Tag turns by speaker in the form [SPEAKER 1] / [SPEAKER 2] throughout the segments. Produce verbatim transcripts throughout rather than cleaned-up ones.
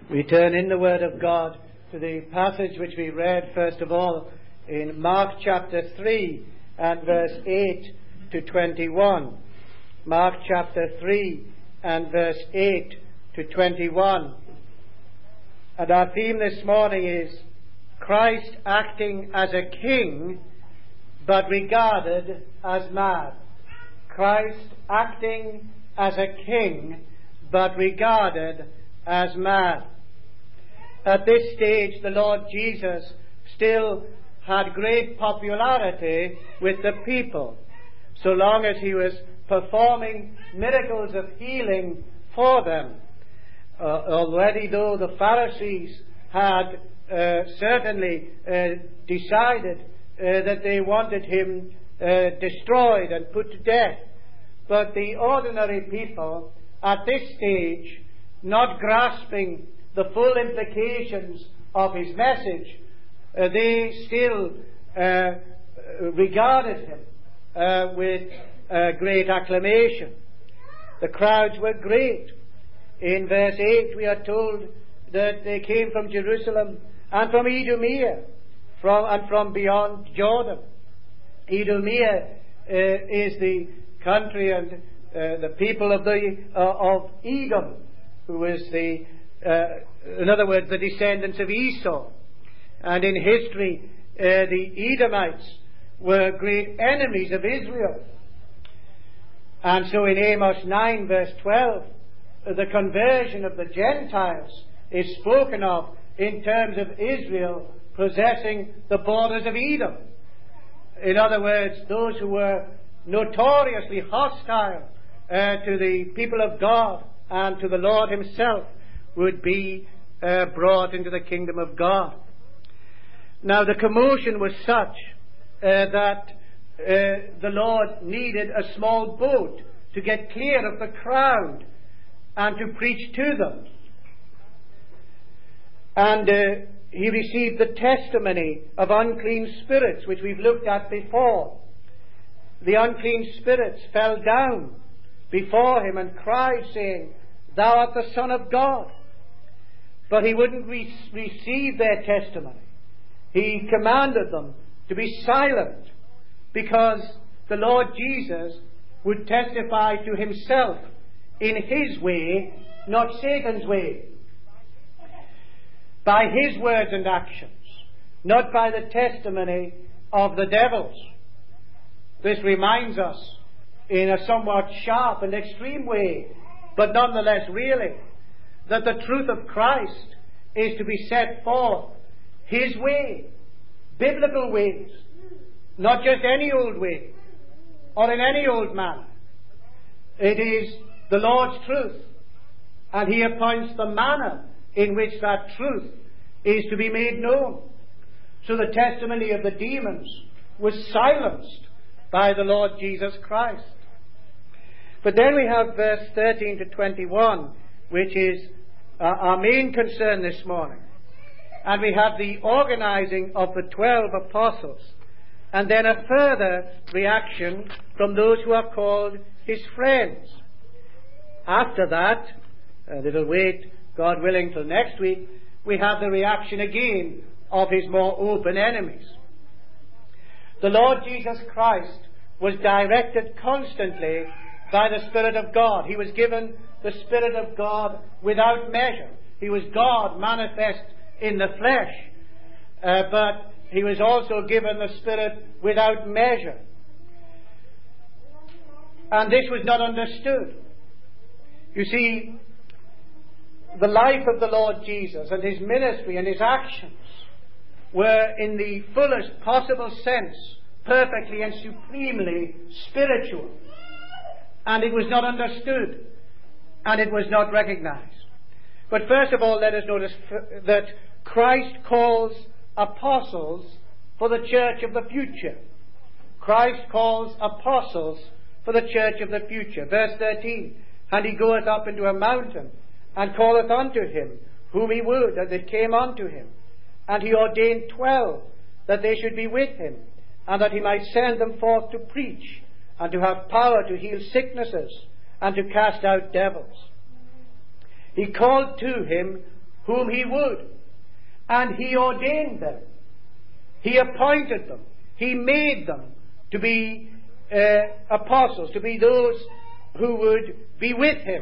[SPEAKER 1] We turn in the Word of God to the passage which we read first of all in Mark chapter three and verse eight to twenty-one. Mark chapter three and verse eight to twenty-one. And our theme this morning is Christ acting as a king but regarded as mad. Christ acting as a king but regarded as mad. At this stage, the Lord Jesus still had great popularity with the people, so long as he was performing miracles of healing for them. Uh, already, though the Pharisees had uh, certainly uh, decided uh, that they wanted him uh, destroyed and put to death, but the ordinary people at this stage, not grasping the full implications of his message, uh, they still uh, regarded him uh, with uh, great acclamation. The crowds were great. In verse eight we are told that they came from Jerusalem and from Idumea from, and from beyond Jordan. Idumea uh, is the country and uh, the people of, the, uh, of Edom, who was the Uh, in other words, the descendants of Esau. And in history, uh, the Edomites were great enemies of Israel. And so in Amos nine verse twelve, uh, the conversion of the Gentiles is spoken of in terms of Israel possessing the borders of Edom. In other words, those who were notoriously hostile uh, to the people of God and to the Lord himself would be uh, brought into the kingdom of God. Now the commotion was such uh, that uh, the Lord needed a small boat to get clear of the crowd and to preach to them. And uh, he received the testimony of unclean spirits, which we've looked at before. The unclean spirits fell down before him and cried, saying, "Thou art the Son of God." But he wouldn't re- receive their testimony. He commanded them to be silent, because the Lord Jesus would testify to himself in his way, not Satan's way. By his words and actions, not by the testimony of the devils. This reminds us in a somewhat sharp and extreme way, but nonetheless really, that the truth of Christ is to be set forth his way, biblical ways, not just any old way or in any old manner. It is the Lord's truth, and he appoints the manner in which that truth is to be made known. So the testimony of the demons was silenced by the Lord Jesus Christ. But then we have verse thirteen to twenty-one, which is Uh, our main concern this morning. And we have the organizing of the twelve apostles, and then a further reaction from those who are called his friends. After that, and it'll wait, God willing, till next week, we have the reaction again of his more open enemies. The Lord Jesus Christ was directed constantly by the Spirit of God. He was given the Spirit of God without measure. He was God manifest in the flesh, uh, but he was also given the Spirit without measure. And this was not understood. You see, the life of the Lord Jesus and his ministry and his actions were in the fullest possible sense perfectly and supremely spiritual. And it was not understood. And it was not recognized. But first of all, let us notice f- that Christ calls apostles for the church of the future. Christ calls apostles for the church of the future. Verse thirteen, "And he goeth up into a mountain, and calleth unto him whom he would, and they came unto him. And he ordained twelve, that they should be with him, and that he might send them forth to preach, and to have power to heal sicknesses, and to cast out devils. He called to him whom he would. And he ordained them. He appointed them. He made them to be uh, apostles, to be those who would be with him.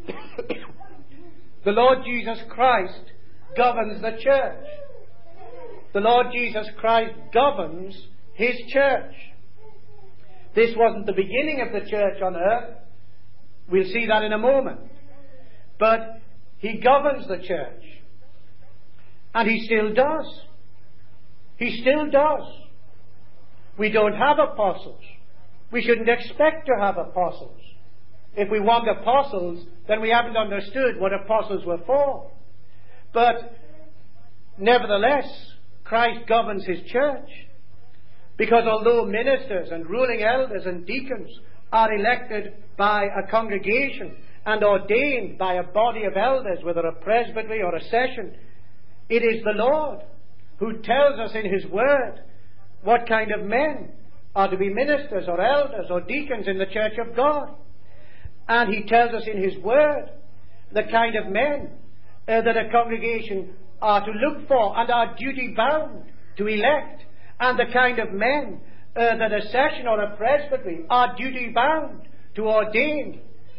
[SPEAKER 1] The Lord Jesus Christ governs the church. The Lord Jesus Christ governs his church. This wasn't the beginning of the church on earth. We'll see that in a moment. But he governs the church. And he still does. He still does. We don't have apostles. We shouldn't expect to have apostles. If we want apostles, then we haven't understood what apostles were for. But nevertheless, Christ governs his church. Because although ministers and ruling elders and deacons are elected by a congregation and ordained by a body of elders, whether a presbytery or a session, it is the Lord who tells us in his word what kind of men are to be ministers or elders or deacons in the church of God. And he tells us in his word the kind of men uh, that a congregation are to look for and are duty bound to elect, and the kind of men uh, that a session or a presbytery are duty bound to ordain.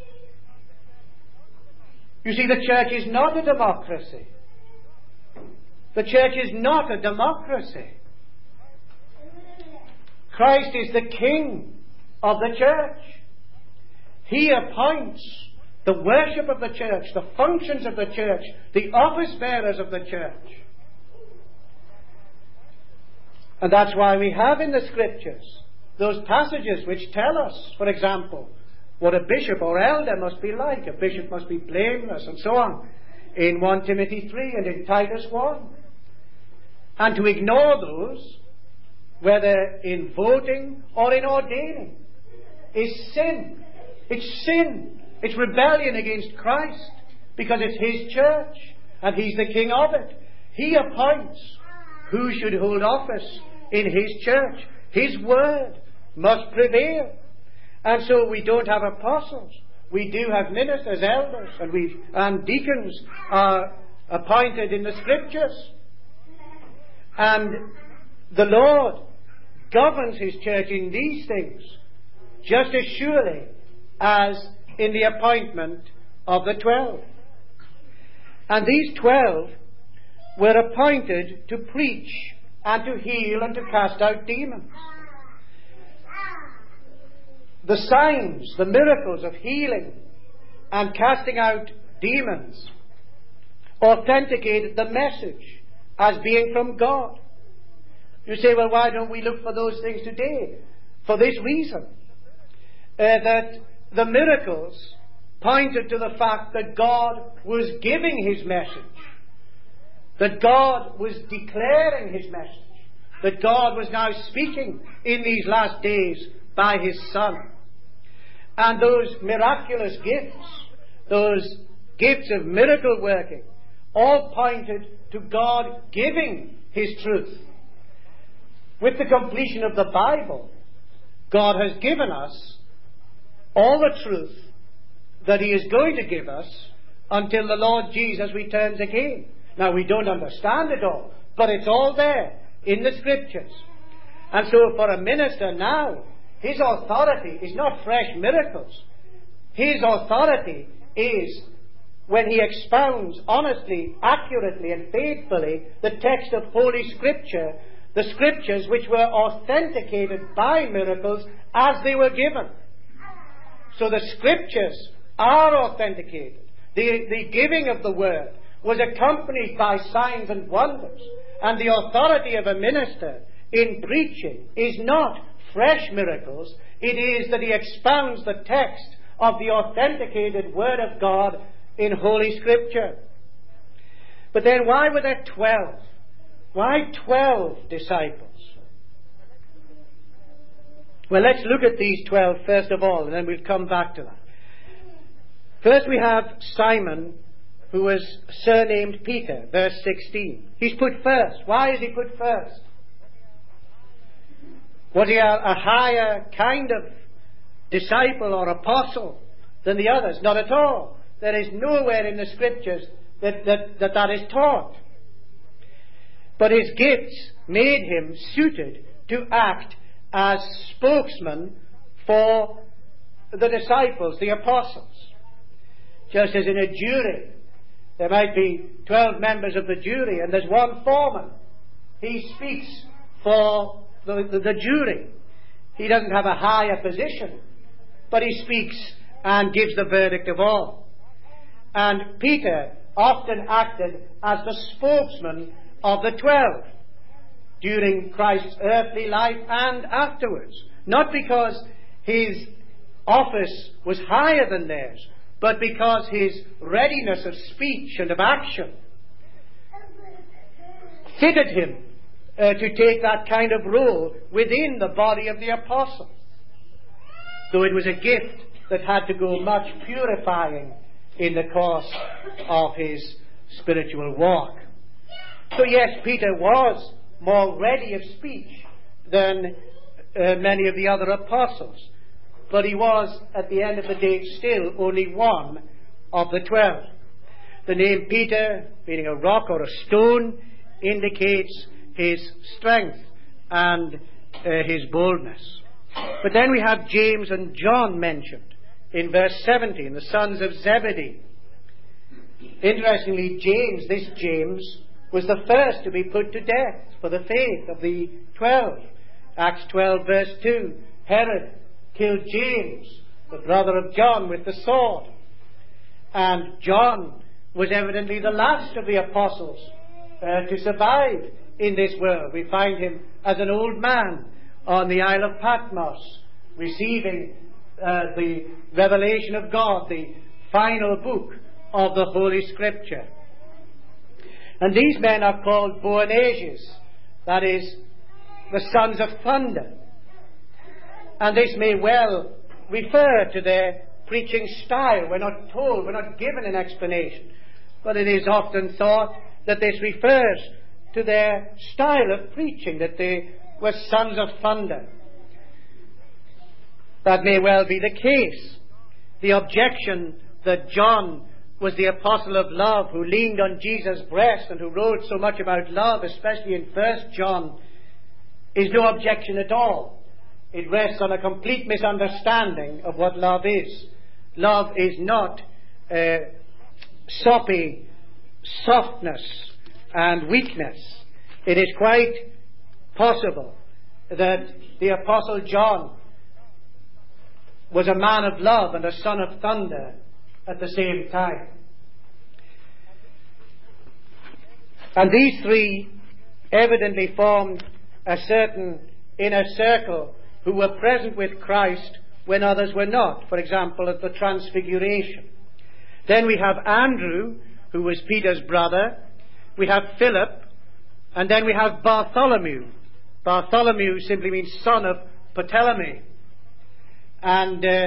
[SPEAKER 1] You see, the church is not a democracy. The church is not a democracy. Christ is the King of the church. He appoints the worship of the church, the functions of the church, the office bearers of the church. And that's why we have in the Scriptures those passages which tell us, for example, what a bishop or elder must be like. A bishop must be blameless and so on, in First Timothy three and in Titus one. And to ignore those, whether in voting or in ordaining, is sin. It's sin. It's rebellion against Christ, because it's his church and he's the king of it. He appoints who should hold office in his church. His word must prevail. And so we don't have apostles. We do have ministers, elders, and we and deacons are appointed in the Scriptures. And the Lord governs his church in these things just as surely as in the appointment of the twelve. And these twelve were appointed to preach and to heal and to cast out demons. The signs, the miracles of healing and casting out demons authenticated the message as being from God. You say, well, why don't we look for those things today? For this reason, uh, that the miracles pointed to the fact that God was giving his message, that God was declaring his message, that God was now speaking in these last days by his Son. And those miraculous gifts, those gifts of miracle working, all pointed to God giving his truth. With the completion of the Bible, God has given us all the truth that he is going to give us until the Lord Jesus returns again. Now, we don't understand it all, but it's all there in the Scriptures. And so for a minister now, his authority is not fresh miracles. His authority is when he expounds honestly, accurately and faithfully the text of Holy Scripture, the Scriptures which were authenticated by miracles as they were given. So the Scriptures are authenticated. The, the giving of the Word was accompanied by signs and wonders. And the authority of a minister in preaching is not fresh miracles. It is that he expounds the text of the authenticated Word of God in Holy Scripture. But then why were there twelve? Why twelve disciples? Well, let's look at these twelve first of all, and then we'll come back to that. First we have Simon, who was surnamed Peter, verse sixteen. He's put first. Why is he put first? Was he a, a higher kind of disciple or apostle than the others? Not at all. There is nowhere in the Scriptures that that, that, that is taught. But his gifts made him suited to act as spokesman for the disciples, the apostles. Just as in a jury, there might be twelve members of the jury and there's one foreman. He speaks for the, the, the jury. He doesn't have a higher position, but he speaks and gives the verdict of all. And Peter often acted as the spokesman of the twelve during Christ's earthly life and afterwards. Not because his office was higher than theirs, but because his readiness of speech and of action fitted him uh, to take that kind of role within the body of the apostles. Though it was a gift that had to go much purifying in the course of his spiritual walk. So yes, Peter was more ready of speech than uh, many of the other apostles. But he was, at the end of the day, still only one of the twelve. The name Peter, meaning a rock or a stone, indicates his strength and uh, his boldness. But then we have James and John mentioned in verse seventeen, the sons of Zebedee. Interestingly, James, this James, was the first to be put to death for the faith of the twelve. Acts twelve verse two, Herod killed James, the brother of John, with the sword. And John was evidently the last of the apostles uh, to survive in this world. We find him as an old man on the Isle of Patmos, receiving uh, the revelation of God, the final book of the Holy Scripture. And these men are called Boanerges, that is, the sons of thunder. And this may well refer to their preaching style. We're not told, we're not given an explanation. But it is often thought that this refers to their style of preaching, that they were sons of thunder. That may well be the case. The objection that John was the apostle of love who leaned on Jesus' breast and who wrote so much about love, especially in First John, is no objection at all. It rests on a complete misunderstanding of what love is. Love is not uh, soppy softness and weakness. It is quite possible that the Apostle John was a man of love and a son of thunder at the same time. And these three evidently formed a certain inner circle who were present with Christ when others were not. For example, at the Transfiguration. Then we have Andrew, who was Peter's brother. We have Philip. And then we have Bartholomew. Bartholomew simply means son of Ptolemy. And uh,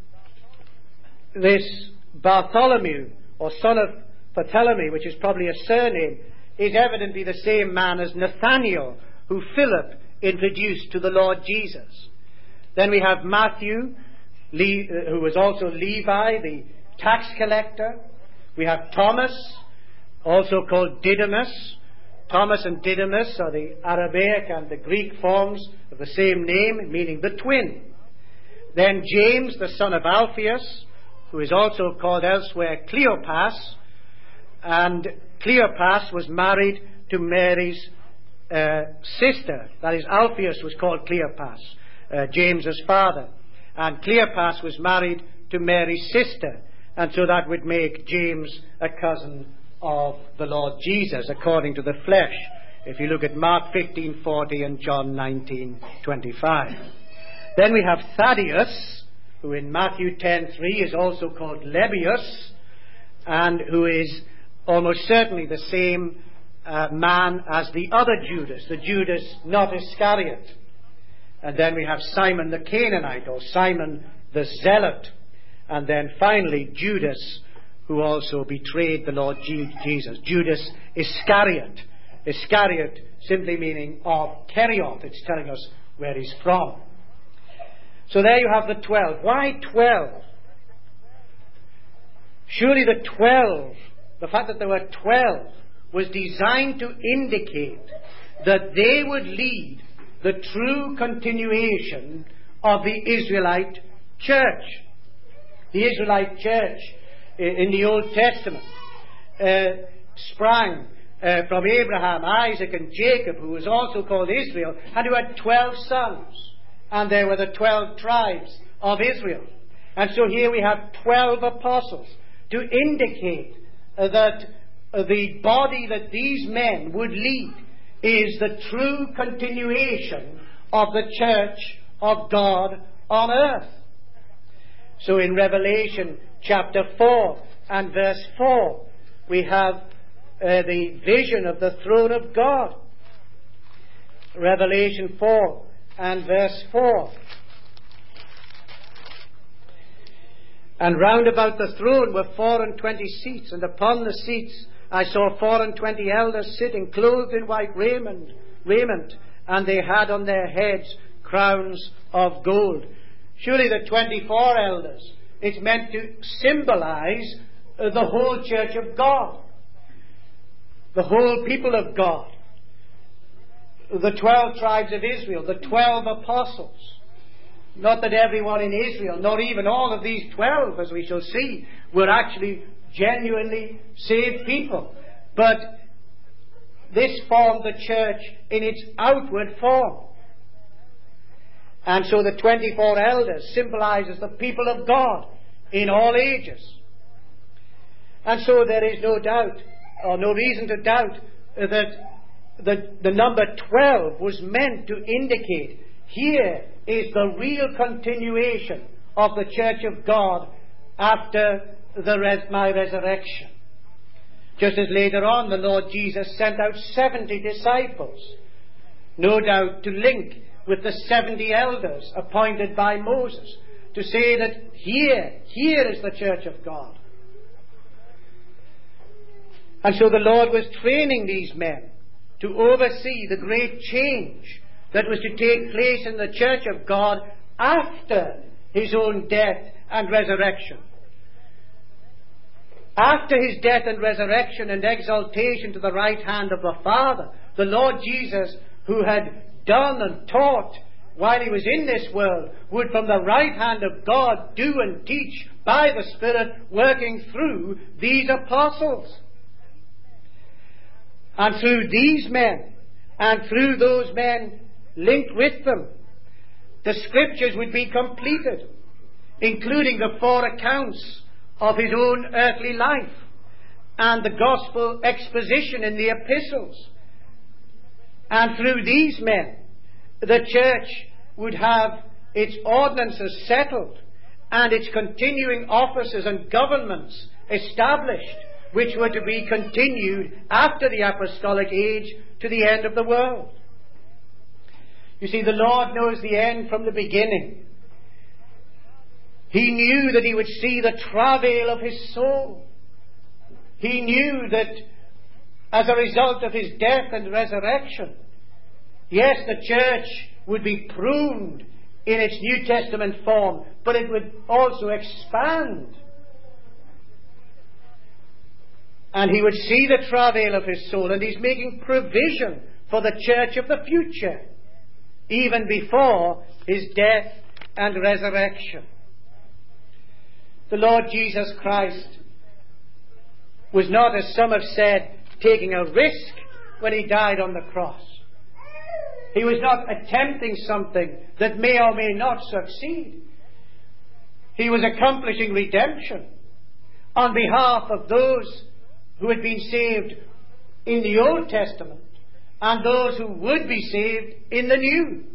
[SPEAKER 1] this Bartholomew, or son of Ptolemy, which is probably a surname, is evidently the same man as Nathanael, who Philip introduced to the Lord Jesus. Then we have Matthew, Le- who was also Levi, the tax collector. We have Thomas, also called Didymus. Thomas and Didymus are the Aramaic and the Greek forms of the same name, meaning the twin. Then James, the son of Alphaeus, who is also called elsewhere Cleopas. And Cleopas was married to Mary's uh, sister. That is, Alphaeus was called Cleopas, uh, James's father. And Cleopas was married to Mary's sister. And so that would make James a cousin of the Lord Jesus, according to the flesh, if you look at Mark fifteen forty and John nineteen twenty-five. Then we have Thaddeus, who in Matthew ten three is also called Lebbaeus, and who is almost certainly the same uh, man as the other Judas, the Judas not Iscariot. And then we have Simon the Canaanite, or Simon the Zealot. And then finally Judas, who also betrayed the Lord Jesus. Judas Iscariot. Iscariot simply meaning of Kerioth. It's telling us where he's from. So there you have the twelve. Why twelve? Surely the twelve the fact that there were twelve, was designed to indicate that they would lead the true continuation of the Israelite church. The Israelite church in the Old Testament uh, sprang uh, from Abraham, Isaac, and Jacob, who was also called Israel, and who had twelve sons. And there were the twelve tribes of Israel. And so here we have twelve apostles to indicate uh, that uh, the body that these men would lead is the true continuation of the church of God on earth. So in Revelation chapter four and verse four, we have uh, the vision of the throne of God. Revelation four and verse four. And round about the throne were four and twenty seats, and upon the seats I saw four and twenty elders sitting, clothed in white raiment, raiment, and they had on their heads crowns of gold. Surely the twenty-four elders, it's meant to symbolize uh, the whole church of God, the whole people of God, the twelve tribes of Israel, the twelve apostles. Not that everyone in Israel, not even all of these twelve, as we shall see, were actually genuinely saved people. But this formed the church in its outward form. And so the twenty-four elders symbolizes the people of God in all ages. And so there is no doubt, or no reason to doubt, that the, the number twelve was meant to indicate here is the real continuation of the church of God after the res- my resurrection. Just as later on the Lord Jesus sent out seventy disciples, no doubt to link with the seventy elders appointed by Moses, to say that here, here is the church of God. And so the Lord was training these men to oversee the great change that was to take place in the church of God after his own death and resurrection. After his death and resurrection and exaltation to the right hand of the Father, the Lord Jesus, who had done and taught while he was in this world, would from the right hand of God do and teach by the Spirit working through these apostles. And through these men, and through those men linked with them, the Scriptures would be completed, including the four accounts of his own earthly life and the gospel exposition in the epistles. And through these men, the church would have its ordinances settled and its continuing offices and governments established, which were to be continued after the apostolic age to the end of the world. You see, the Lord knows the end from the beginning. He knew that he would see the travail of his soul. He knew that as a result of his death and resurrection, yes, the church would be pruned in its New Testament form, but it would also expand. And he would see the travail of his soul, and he's making provision for the church of the future, even before his death and resurrection. The Lord Jesus Christ was not, as some have said, taking a risk when he died on the cross. He was not attempting something that may or may not succeed. He was accomplishing redemption on behalf of those who had been saved in the Old Testament and those who would be saved in the New.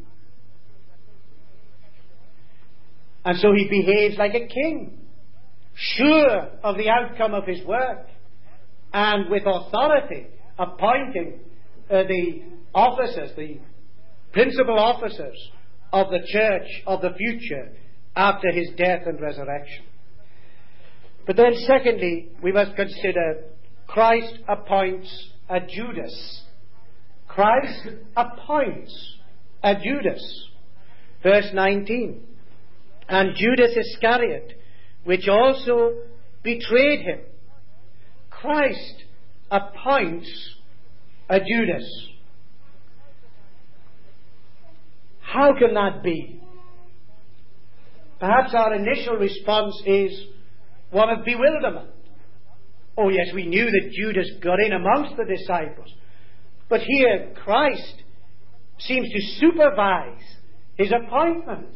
[SPEAKER 1] And so he behaves like a king, sure of the outcome of his work, and with authority appointing uh, the officers, the principal officers of the church of the future after his death and resurrection. But then secondly, we must consider Christ appoints a Judas. Christ appoints a Judas. Verse nineteen. And Judas Iscariot, which also betrayed him. Christ appoints a Judas. How can that be? Perhaps our initial response is one of bewilderment. Oh yes, we knew that Judas got in amongst the disciples. But here Christ seems to supervise his appointment.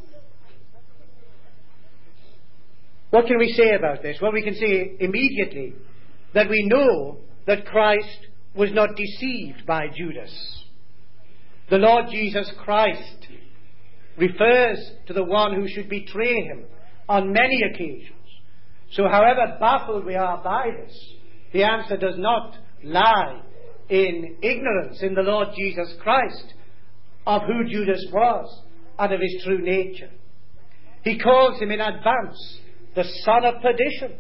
[SPEAKER 1] What can we say about this? Well, we can say immediately that we know that Christ was not deceived by Judas. The Lord Jesus Christ refers to the one who should betray him on many occasions. So however baffled we are by this, the answer does not lie in ignorance in the Lord Jesus Christ of who Judas was and of his true nature. He calls him in advance the son of perdition.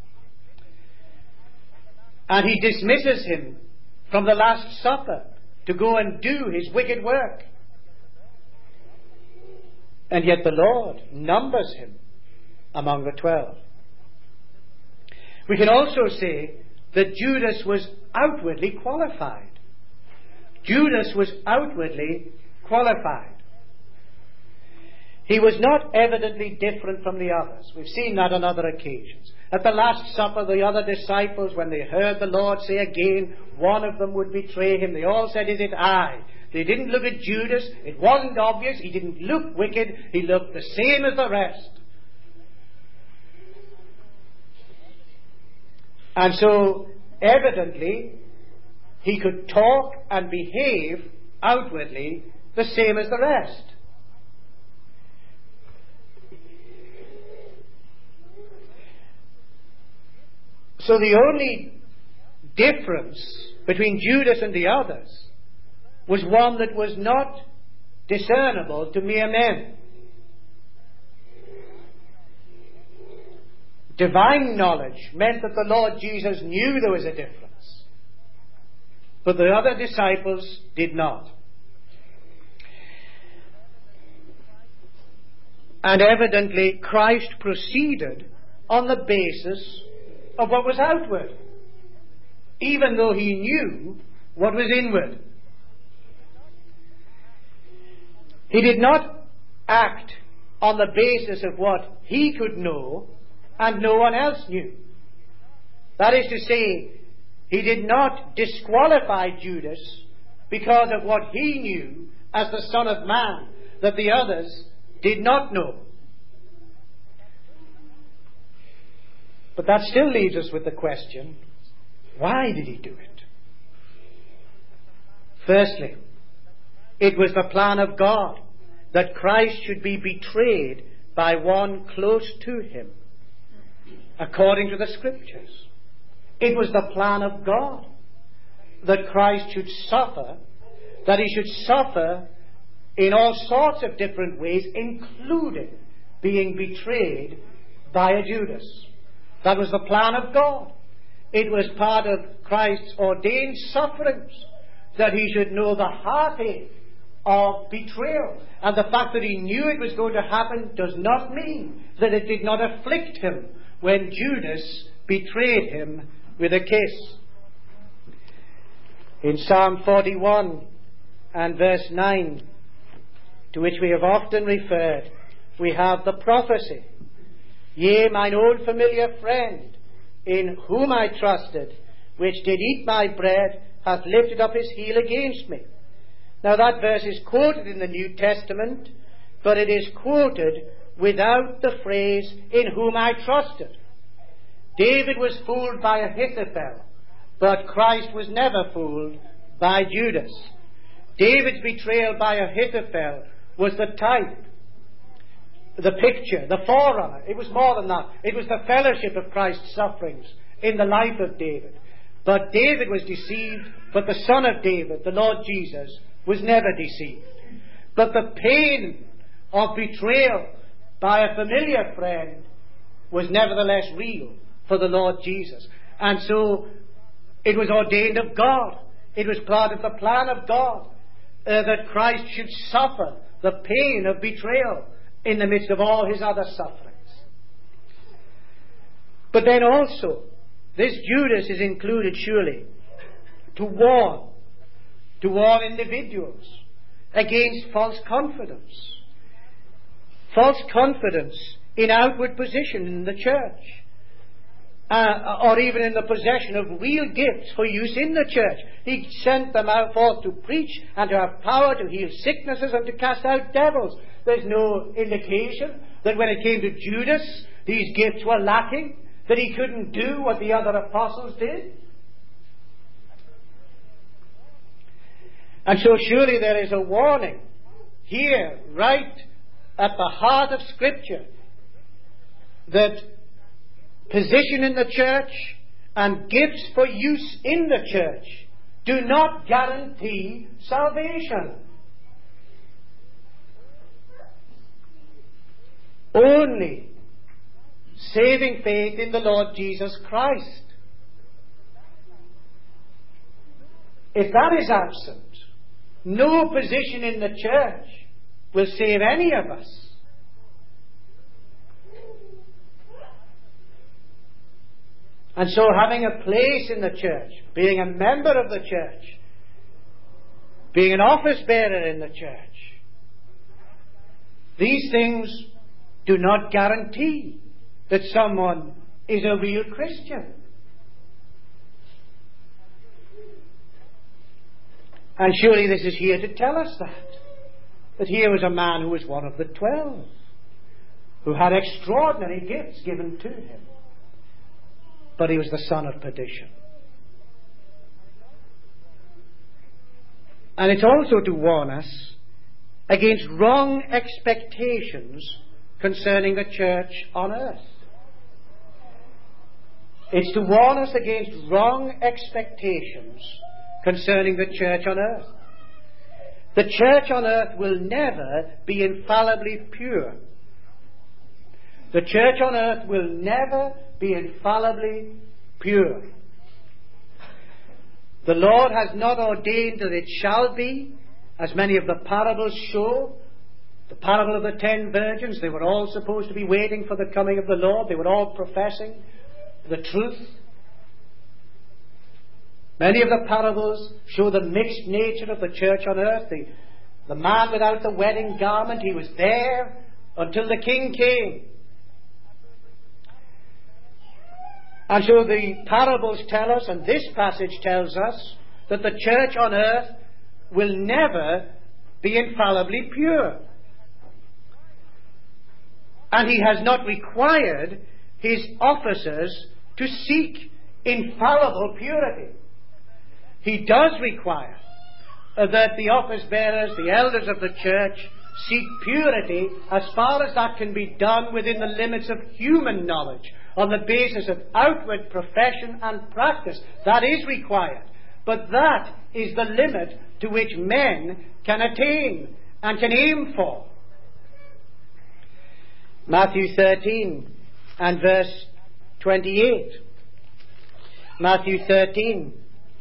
[SPEAKER 1] And he dismisses him from the Last Supper to go and do his wicked work. And yet the Lord numbers him among the twelve. We can also say that Judas was outwardly qualified. Judas was outwardly qualified. He was not evidently different from the others. We've seen that on other occasions. At the Last Supper, the other disciples, when they heard the Lord say again, one of them would betray him, they all said, "Is it I?" They didn't look at Judas. It wasn't obvious. He didn't look wicked. He looked the same as the rest. And so, evidently, he could talk and behave outwardly the same as the rest. So the only difference between Judas and the others was one that was not discernible to mere men. Divine knowledge meant that the Lord Jesus knew there was a difference, but the other disciples did not. And evidently Christ proceeded on the basis of what was outward, even though he knew what was inward. He did not act on the basis of what he could know and no one else knew. That is to say, he did not disqualify Judas because of what he knew as the Son of Man that the others did not know. But that still leaves us with the question, why did he do it? Firstly, it was the plan of God that Christ should be betrayed by one close to him, according to the Scriptures. It was the plan of God that Christ should suffer, that he should suffer in all sorts of different ways, including being betrayed by a Judas. That was the plan of God. It was part of Christ's ordained sufferings that he should know the heartache of betrayal. And the fact that he knew it was going to happen does not mean that it did not afflict him when Judas betrayed him with a kiss. In Psalm forty-one and verse nine, to which we have often referred, we have the prophecy, "Yea, mine old familiar friend, in whom I trusted, which did eat my bread, hath lifted up his heel against me." Now that verse is quoted in the New Testament, but it is quoted without the phrase, "in whom I trusted." David was fooled by Ahithophel, but Christ was never fooled by Judas. David's betrayal by Ahithophel was the type, the picture, the forerunner. It was more than that. It was the fellowship of Christ's sufferings in the life of David. But David was deceived, but the Son of David, the Lord Jesus, was never deceived. But the pain of betrayal by a familiar friend was nevertheless real for the Lord Jesus. And so it was ordained of God. It was part of the plan of God uh, that Christ should suffer the pain of betrayal in the midst of all his other sufferings. But then also, this Judas is included surely to warn, to warn individuals against false confidence. False confidence in outward position in the church, uh, or even in the possession of real gifts for use in the church. He sent them out forth to preach and to have power to heal sicknesses and to cast out devils. There's no indication that when it came to Judas, these gifts were lacking, that he couldn't do what the other apostles did. And so surely there is a warning here, right at the heart of Scripture, that position in the church and gifts for use in the church do not guarantee salvation. Only saving faith in the Lord Jesus Christ. If that is absent, no position in the church will save any of us. And so having a place in the church, being a member of the church, being an office bearer in the church, these things do not guarantee that someone is a real Christian. And surely this is here to tell us that. That here was a man who was one of the twelve, who had extraordinary gifts given to him. But he was the son of perdition. And it's also to warn us against wrong expectations concerning the church on earth. It's to warn us against wrong expectations concerning the church on earth. The church on earth will never be infallibly pure. The church on earth will never be infallibly pure. The Lord has not ordained that it shall be, as many of the parables show. The parable of the ten virgins, they were all supposed to be waiting for the coming of the Lord. They were all professing the truth. Many of the parables show the mixed nature of the church on earth. The, the man without the wedding garment, he was there until the king came. And so the parables tell us, and this passage tells us, that the church on earth will never be infallibly pure. And he has not required his officers to seek infallible purity. He does require uh, that the office bearers, the elders of the church, seek purity as far as that can be done within the limits of human knowledge, on the basis of outward profession and practice. That is required. But that is the limit to which men can attain and can aim for. Matthew thirteen and verse twenty-eight. Matthew thirteen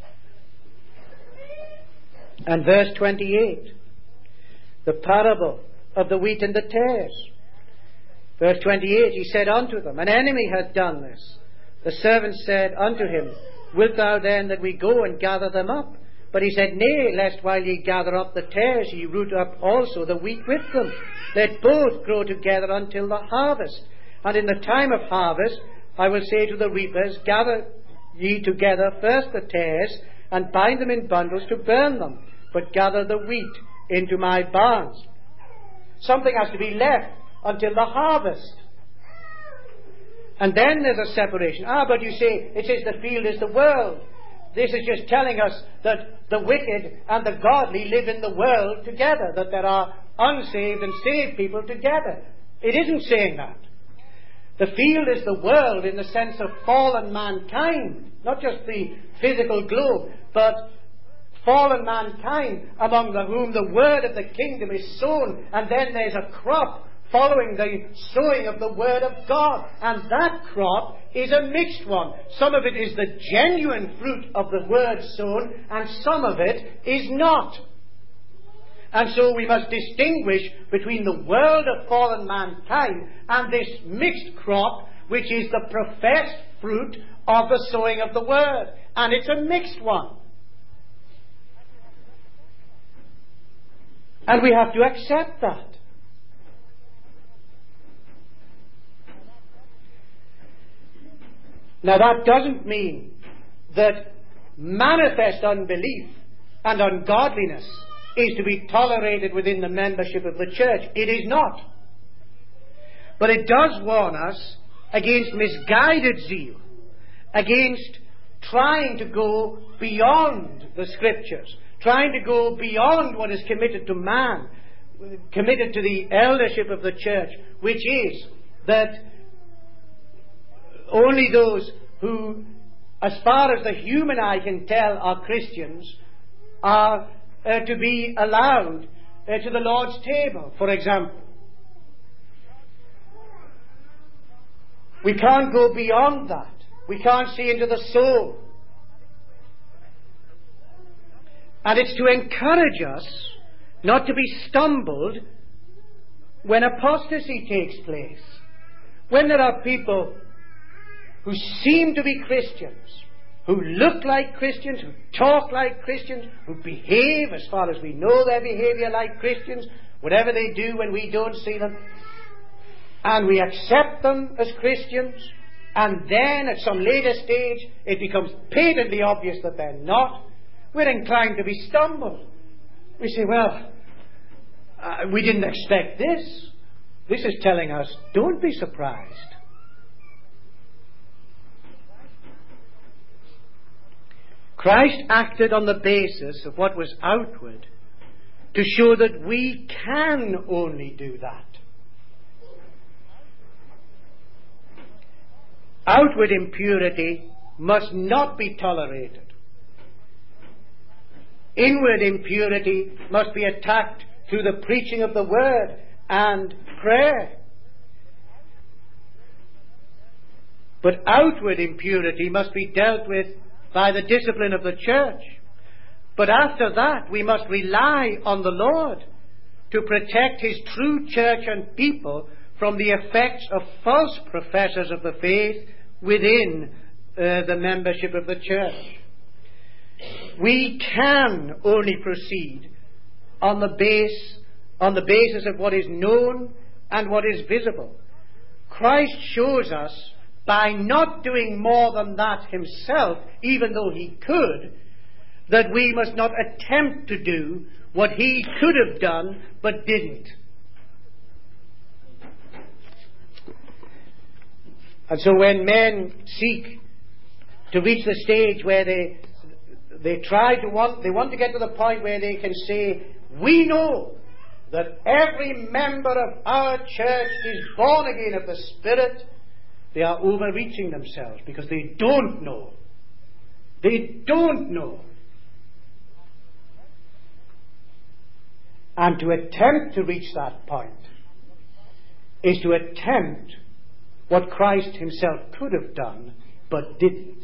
[SPEAKER 1] and verse twenty-eight. The parable of the wheat and the tares. Verse twenty-eight, he said unto them, an enemy hath done this. The servant said unto him, wilt thou then that we go and gather them up? But he said, nay, lest while ye gather up the tares, ye root up also the wheat with them. Let both grow together until the harvest. And in the time of harvest, I will say to the reapers, gather ye together first the tares, and bind them in bundles to burn them, but gather the wheat into my barns. Something has to be left until the harvest. And then there's a separation. Ah, but you say, it says the field is the world. This is just telling us that the wicked and the godly live in the world together, that there are unsaved and saved people together. It isn't saying that. The field is the world in the sense of fallen mankind, not just the physical globe, but fallen mankind among the whom the word of the kingdom is sown, and then there's a crop following the sowing of the word of God, and that crop is a mixed one. Some of it is the genuine fruit of the word sown, and some of it is not. And so we must distinguish between the world of fallen mankind and this mixed crop, which is the professed fruit of the sowing of the word. And it's a mixed one. And we have to accept that. Now that doesn't mean that manifest unbelief and ungodliness is to be tolerated within the membership of the church. It is not. But it does warn us against misguided zeal, against trying to go beyond the Scriptures, trying to go beyond what is committed to man, committed to the eldership of the church, which is that only those who, as far as the human eye can tell, are Christians, are uh, to be allowed uh, to the Lord's table, for example. We can't go beyond that. We can't see into the soul. And it's to encourage us not to be stumbled when apostasy takes place. When there are people who seem to be Christians, who look like Christians, who talk like Christians, who behave, as far as we know their behavior, like Christians, whatever they do when we don't see them, and we accept them as Christians, and then at some later stage it becomes patently obvious that they're not, we're inclined to be stumbled. We say, well, uh, we didn't expect this. This is telling us, don't be surprised. Christ acted on the basis of what was outward to show that we can only do that. Outward impurity must not be tolerated. Inward impurity must be attacked through the preaching of the word and prayer. But outward impurity must be dealt with by the discipline of the church. But after that, we must rely on the Lord to protect His true church and people from the effects of false professors of the faith within uh, the membership of the church. We can only proceed on the base, on the basis of what is known and what is visible. Christ shows us, by not doing more than that Himself, even though He could, that we must not attempt to do what He could have done but didn't. And so when men seek to reach the stage where they they try to want they want to get to the point where they can say, we know that every member of our church is born again of the Spirit, they are overreaching themselves, because they don't know. They don't know. And to attempt to reach that point is to attempt what Christ Himself could have done, but didn't.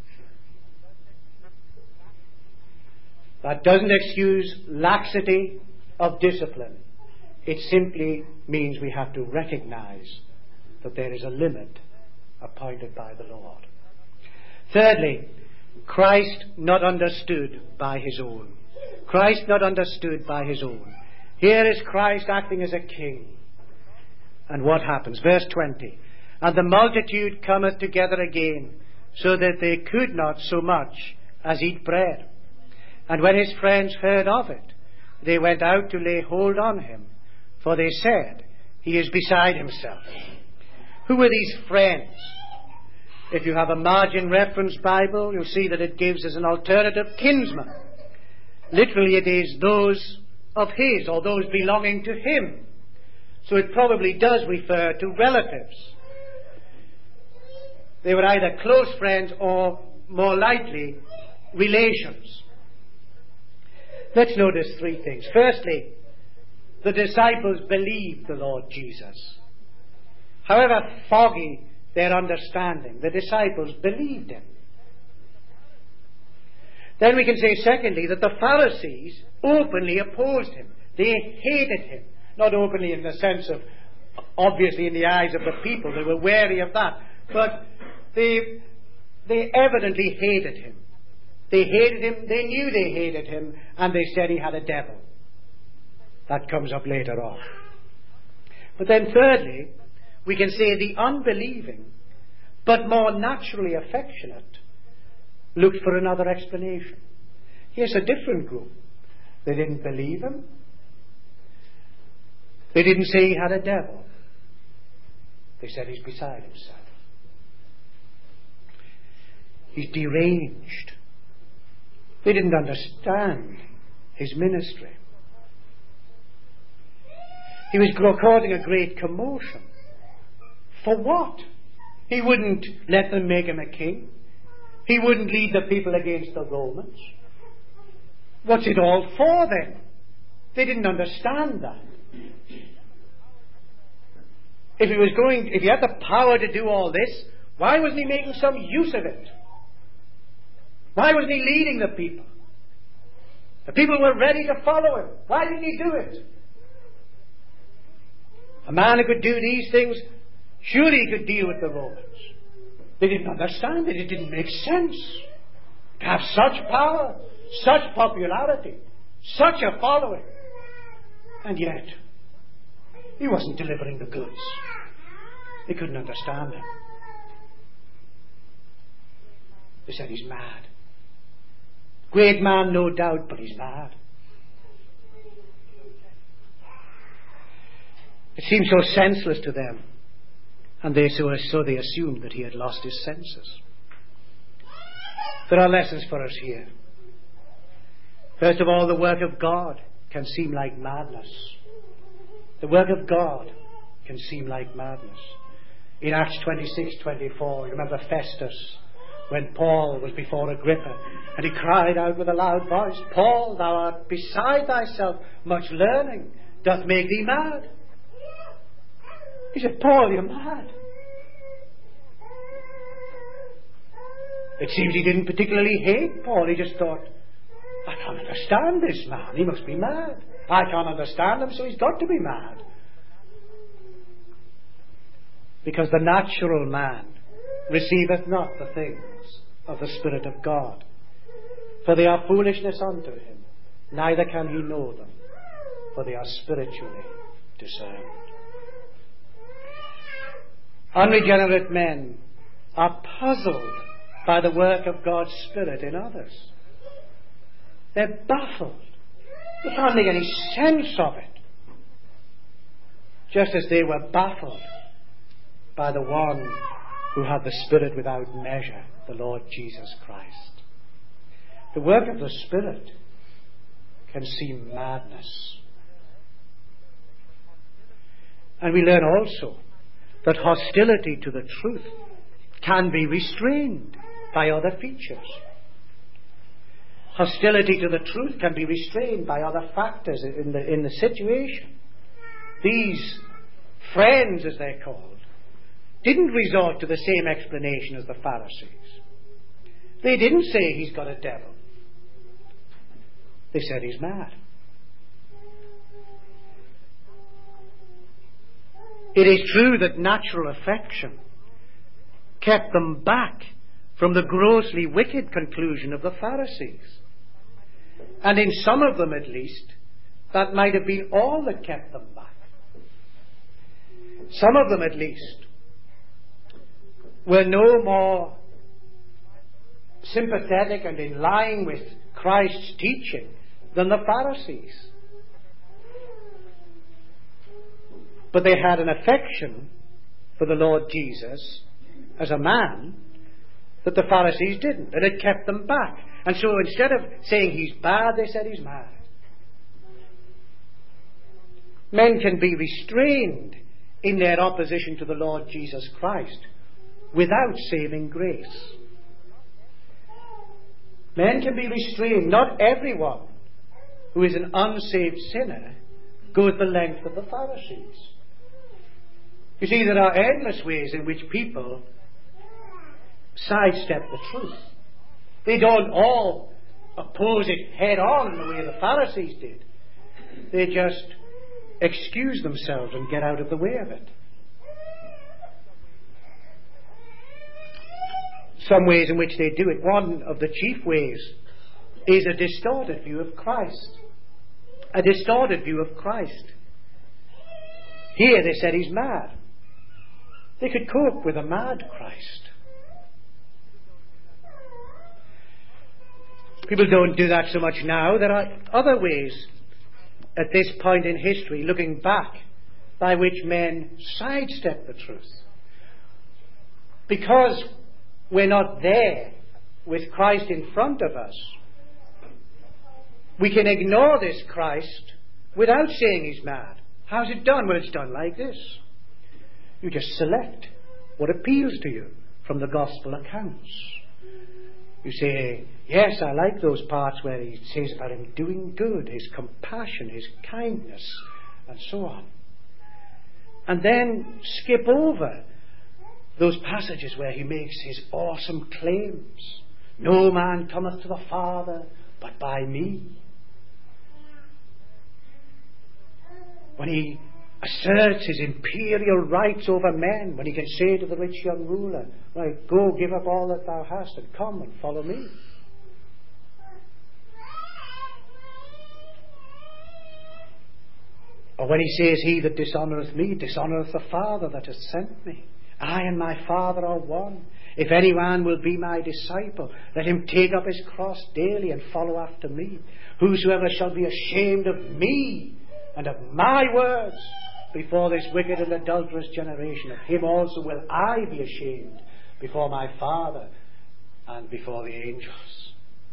[SPEAKER 1] That doesn't excuse laxity of discipline. It simply means we have to recognize that there is a limit appointed by the Lord. Thirdly, Christ not understood by His own. Christ not understood by His own. Here is Christ acting as a king. And what happens? Verse twenty. And the multitude cometh together again, so that they could not so much as eat bread. And when His friends heard of it, they went out to lay hold on Him, for they said, He is beside Himself. Who were these friends? If you have a margin reference Bible, you'll see that it gives as an alternative kinsman. Literally it is those of His, or those belonging to Him. So it probably does refer to relatives. They were either close friends or, more likely, relations. Let's notice three things. Firstly, the disciples believed the Lord Jesus. However foggy their understanding, the disciples believed Him. Then we can say, secondly, that the Pharisees openly opposed Him. They hated Him. Not openly in the sense of, obviously in the eyes of the people, they were wary of that. But they they evidently hated him. They hated him, they knew they hated him, and they said he had a devil. That comes up later on. But then thirdly, we can say the unbelieving, but more naturally affectionate, looked for another explanation. Here's a different group. They didn't believe him. They didn't say he had a devil. They said he's beside himself. He's deranged. They didn't understand his ministry. He was causing a great commotion. For what? He wouldn't let them make him a king. He wouldn't lead the people against the Romans. What's it all for then? They didn't understand that. If he was going, if he had the power to do all this, why wasn't he making some use of it? Why wasn't he leading the people? The people were ready to follow him. Why didn't he do it? A man who could do these things, surely he could deal with the Romans. They didn't understand it. It didn't make sense to have such power, such popularity, such a following. And yet, he wasn't delivering the goods. They couldn't understand him. They said he's mad. Great man, no doubt, but he's mad. It seemed so senseless to them, and they so, so they assumed that he had lost his senses. There are lessons for us here. First of all, the work of God can seem like madness. The work of God can seem like madness. In Acts twenty-six twenty-four, remember Festus, when Paul was before Agrippa, and he cried out with a loud voice, Paul, thou art beside thyself, much learning doth make thee mad. He said, Paul, you're mad. It seems he didn't particularly hate Paul. He just thought, I can't understand this man. He must be mad. I can't understand him, so he's got to be mad. Because the natural man receiveth not the things of the Spirit of God, for they are foolishness unto him, neither can he know them, for they are spiritually discerned. Unregenerate men are puzzled by the work of God's Spirit in others. They're baffled. They can't make any sense of it. Just as they were baffled by the one who had the Spirit without measure, the Lord Jesus Christ. The work of the Spirit can seem madness. And we learn also that hostility to the truth can be restrained by other features. Hostility to the truth can be restrained by other factors in the, in the situation. These friends, as they're called, didn't resort to the same explanation as the Pharisees. They didn't say he's got a devil. They said he's mad. It is true that natural affection kept them back from the grossly wicked conclusion of the Pharisees. And in some of them, at least, that might have been all that kept them back. Some of them, at least, were no more sympathetic and in line with Christ's teaching than the Pharisees. But they had an affection for the Lord Jesus as a man that the Pharisees didn't, and it kept them back. And so instead of saying he's bad, they said he's mad. Men can be restrained in their opposition to the Lord Jesus Christ without saving grace. Men can be restrained. Not everyone who is an unsaved sinner goes the length of the Pharisees. You see, there are endless ways in which people sidestep the truth. They don't all oppose it head on in the way the Pharisees did. They just excuse themselves and get out of the way of it. some ways in which they do it. One of the chief ways is a distorted view of Christ. A distorted view of Christ. Here they said he's mad. They could cope with a mad Christ. People don't do that so much now. There are other ways at this point in history, looking back, by which men sidestep the truth. Because we're not there with Christ in front of us, we can ignore this Christ without saying he's mad. How's it done? Well, it's done like this. You just select what appeals to you from the gospel accounts. You say, yes, I like those parts where he says about him doing good, his compassion, his kindness, and so on. And then skip over those passages where he makes his awesome claims. No man cometh to the Father but by me. When he asserts his imperial rights over men, when he can say to the rich young ruler, right, go give up all that thou hast and come and follow me. Or when he says, he that dishonoureth me dishonoureth the Father that hath sent me. I and my Father are one. If any man will be my disciple, let him take up his cross daily and follow after me. Whosoever shall be ashamed of me and of my words before this wicked and adulterous generation, of him also will I be ashamed before my Father and before the angels.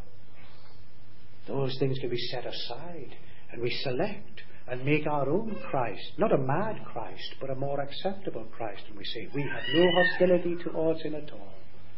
[SPEAKER 1] Those things can be set aside, and we select and make our own Christ, not a mad Christ, but a more acceptable Christ. And we say, we have no hostility towards him at all.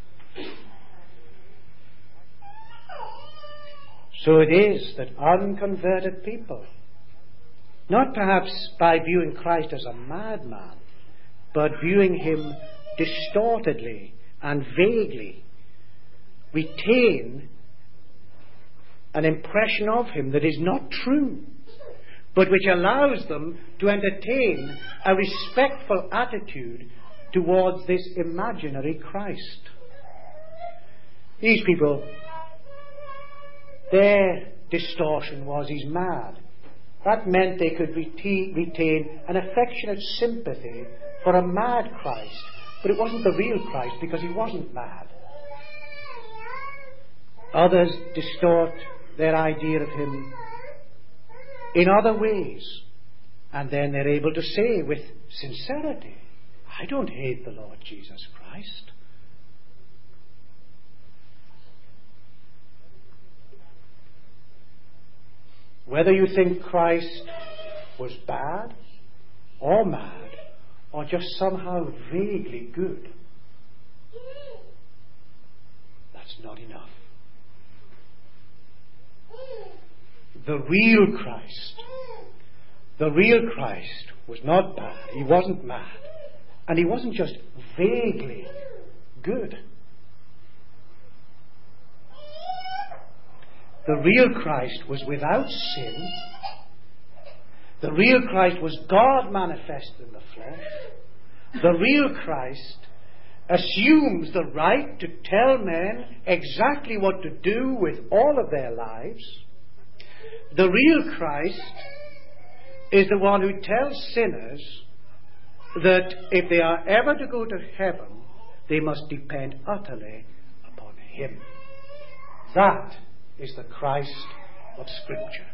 [SPEAKER 1] So it is that unconverted people, not perhaps by viewing Christ as a madman, but viewing him distortedly and vaguely, retain an impression of him that is not true, but which allows them to entertain a respectful attitude towards this imaginary Christ. These people, their distortion was he's mad. That meant they could rete- retain an affectionate sympathy for a mad Christ, but it wasn't the real Christ because he wasn't mad. Others distort their idea of him in other ways, and then they're able to say with sincerity, I don't hate the Lord Jesus Christ. Whether you think Christ was bad or mad or just somehow vaguely good, that's not enough. The real Christ, the real Christ was not bad, he wasn't mad, and he wasn't just vaguely good. The real Christ was without sin. The real Christ was God manifested in the flesh. The real Christ assumes the right to tell men exactly what to do with all of their lives. The real Christ is the one who tells sinners that if they are ever to go to heaven, they must depend utterly upon him. That is the Christ of Scripture.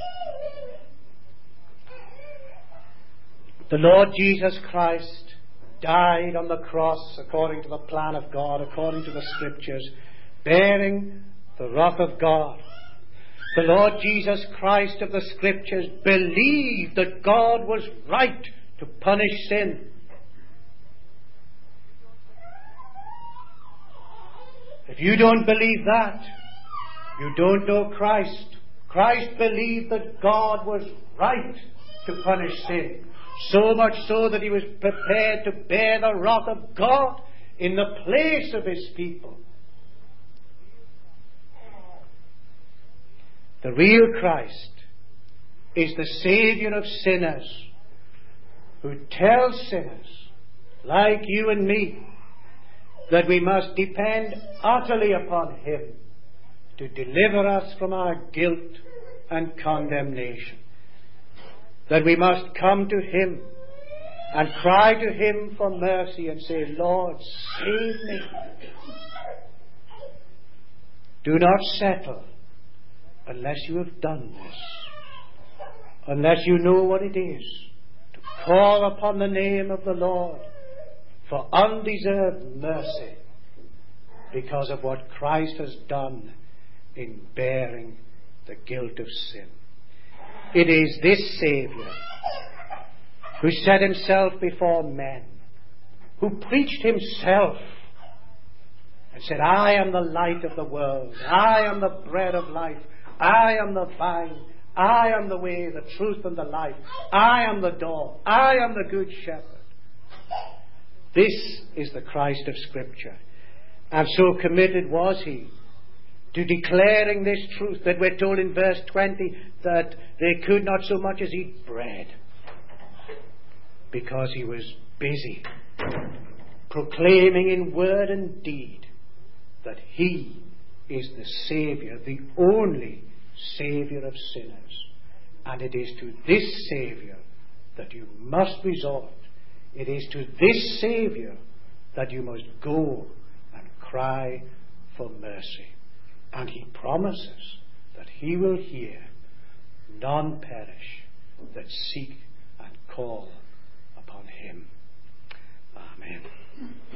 [SPEAKER 1] The Lord Jesus Christ died on the cross according to the plan of God, according to the Scriptures, bearing the wrath of God. The Lord Jesus Christ of the Scriptures believed that God was right to punish sin. If you don't believe that, you don't know Christ. Christ believed that God was right to punish sin. So much so that he was prepared to bear the wrath of God in the place of his people. The real Christ is the Saviour of sinners, who tells sinners like you and me that we must depend utterly upon Him to deliver us from our guilt and condemnation. That we must come to Him and cry to Him for mercy and say, Lord, save me. Do not settle unless you have done this, unless you know what it is to call upon the name of the Lord for undeserved mercy because of what Christ has done in bearing the guilt of sin. It is this Saviour who set Himself before men, who preached Himself and said, I am the light of the world, I am the bread of life, I am the vine, I am the way, the truth, and the life, I am the door, I am the good shepherd. This is the Christ of Scripture. And so committed was He to declaring this truth that we're told in verse twenty that they could not so much as eat bread because He was busy proclaiming in word and deed that He is the Saviour, the only Saviour of sinners. And it is to this Saviour that you must resort. It is to this Saviour that you must go and cry for mercy. And He promises that He will hear, none perish, that seek and call upon Him. Amen.